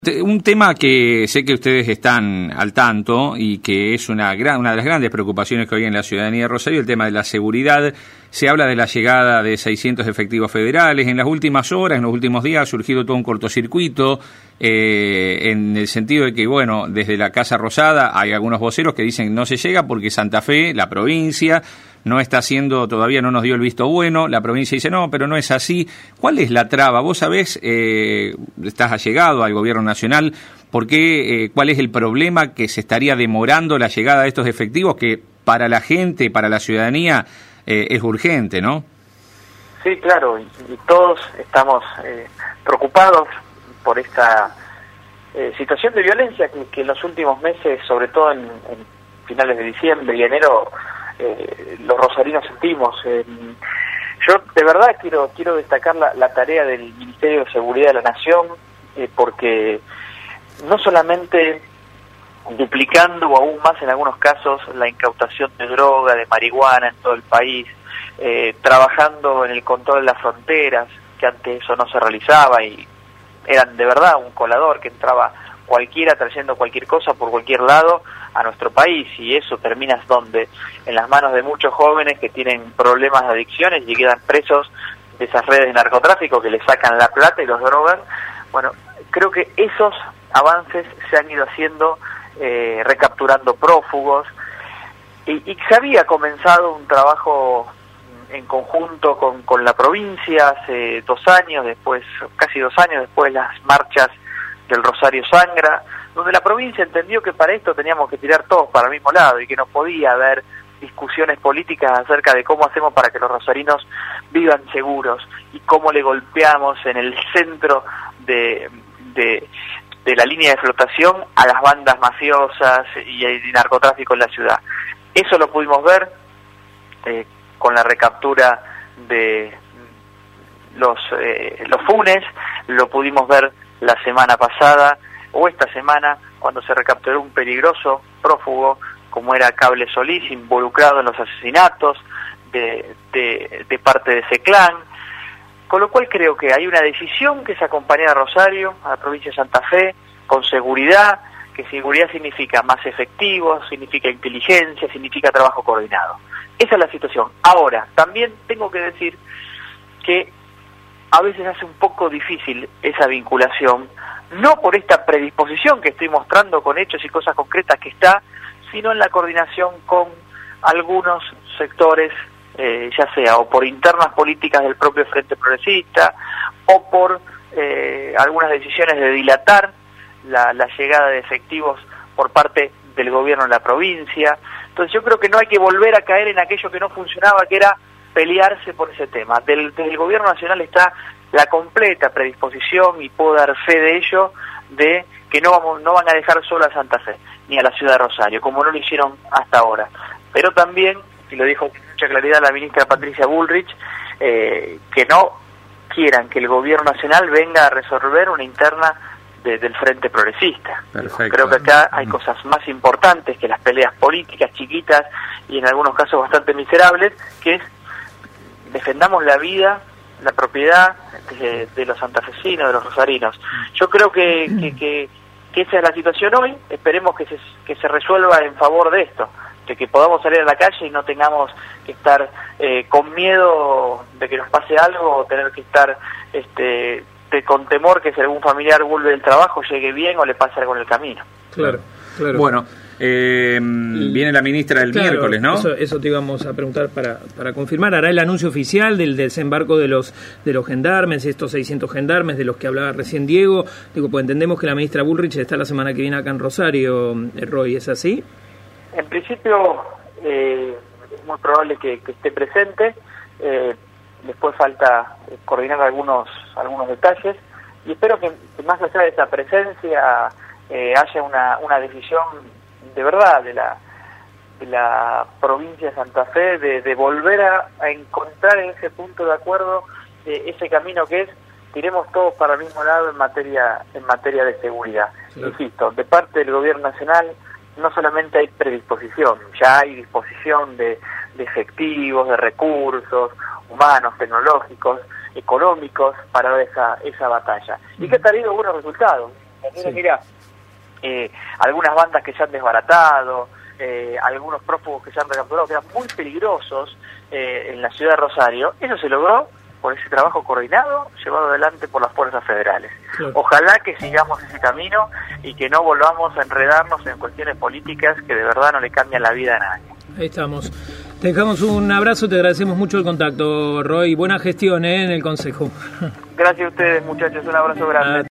Un tema que sé que ustedes están al tanto y que es una de las grandes preocupaciones que hoy en la ciudadanía de Rosario, el tema de la seguridad. Se habla de la llegada de 600 efectivos federales. En las últimas horas, en los últimos días, ha surgido todo un cortocircuito en el sentido de que, bueno, desde la Casa Rosada hay algunos voceros que dicen que no se llega porque Santa Fe, la provincia, no está haciendo, todavía no nos dio el visto bueno. La provincia dice no, pero no es así. ¿Cuál es la traba? Vos sabés, estás allegado al gobierno nacional, ¿por qué, cuál es el problema que se estaría demorando la llegada de estos efectivos que para la gente, para la ciudadanía, es urgente, ¿no? Sí, claro, y todos estamos preocupados por esta situación de violencia que en los últimos meses, sobre todo en finales de diciembre y enero, los rosarinos sentimos. Yo de verdad quiero destacar la tarea del Ministerio de Seguridad de la Nación, porque no solamente duplicando o aún más en algunos casos la incautación de droga, de marihuana en todo el país, trabajando en el control de las fronteras, que antes eso no se realizaba y eran de verdad un colador que entraba cualquiera trayendo cualquier cosa por cualquier lado a nuestro país, y eso termina donde, en las manos de muchos jóvenes que tienen problemas de adicciones y quedan presos de esas redes de narcotráfico que les sacan la plata y los drogan. Bueno, creo que esos avances se han ido haciendo, recapturando prófugos, y se había comenzado un trabajo en conjunto con la provincia hace 2 años, después, casi 2 años después, las marchas del Rosario Sangra, donde la provincia entendió que para esto teníamos que tirar todos para el mismo lado y que no podía haber discusiones políticas acerca de cómo hacemos para que los rosarinos vivan seguros y cómo le golpeamos en el centro de la línea de flotación a las bandas mafiosas y el narcotráfico en la ciudad. Eso lo pudimos ver con la recaptura de los Funes, lo pudimos ver la semana pasada o esta semana cuando se recapturó un peligroso prófugo como era Cable Solís, involucrado en los asesinatos de parte de ese clan, con lo cual creo que hay una decisión que es acompañar a Rosario, a la provincia de Santa Fe, con seguridad, que seguridad significa más efectivos, significa inteligencia, significa trabajo coordinado. Esa es la situación. Ahora, también tengo que decir que a veces hace un poco difícil esa vinculación, no por esta predisposición que estoy mostrando con hechos y cosas concretas que está, sino en la coordinación con algunos sectores, ya sea o por internas políticas del propio Frente Progresista, o por algunas decisiones de dilatar la llegada de efectivos por parte del gobierno de la provincia. Entonces yo creo que no hay que volver a caer en aquello que no funcionaba, que era pelearse por ese tema. Desde el gobierno nacional está la completa predisposición, y puedo dar fe de ello, de que no van a dejar sola a Santa Fe, ni a la ciudad de Rosario, como no lo hicieron hasta ahora. Pero también, y lo dijo con mucha claridad la ministra Patricia Bullrich, que no quieran que el gobierno nacional venga a resolver una interna del Frente Progresista. Perfecto. Creo que acá hay cosas más importantes que las peleas políticas chiquitas y en algunos casos bastante miserables, que es defendamos la vida, la propiedad de los santafesinos, de los rosarinos. Yo creo que esa es la situación hoy. Esperemos que se resuelva en favor de esto, de que podamos salir a la calle y no tengamos que estar con miedo de que nos pase algo, o tener que estar con temor que si algún familiar vuelve del trabajo llegue bien o le pase algo en el camino. Claro. Bueno, viene la ministra el miércoles, ¿no? Eso te íbamos a preguntar para confirmar. ¿Hará el anuncio oficial del desembarco de los gendarmes, estos 600 gendarmes de los que hablaba recién Diego? Digo, pues entendemos que la ministra Bullrich está la semana que viene acá en Rosario, Roy, ¿es así? En principio es muy probable que esté presente. Después falta coordinar algunos detalles, y espero que más allá de esa presencia haya una decisión de verdad de la provincia de Santa Fe de volver a encontrar en ese punto de acuerdo ese camino que es tiremos todos para el mismo lado en materia de seguridad. Sí. Insisto, de parte del gobierno nacional no solamente hay predisposición, ya hay disposición de efectivos, de recursos humanos, tecnológicos, económicos para dar esa batalla, y que ha tenido buenos resultados. Entonces, mira, algunas bandas que se han desbaratado, algunos prófugos que se han recapturado, que eran muy peligrosos en la ciudad de Rosario, eso se logró por ese trabajo coordinado llevado adelante por las fuerzas federales. Claro. Ojalá que sigamos ese camino y que no volvamos a enredarnos en cuestiones políticas que de verdad no le cambian la vida a nadie. Ahí estamos. Te dejamos un abrazo, te agradecemos mucho el contacto, Roy. Buena gestión en el Consejo. Gracias a ustedes, muchachos. Un abrazo grande.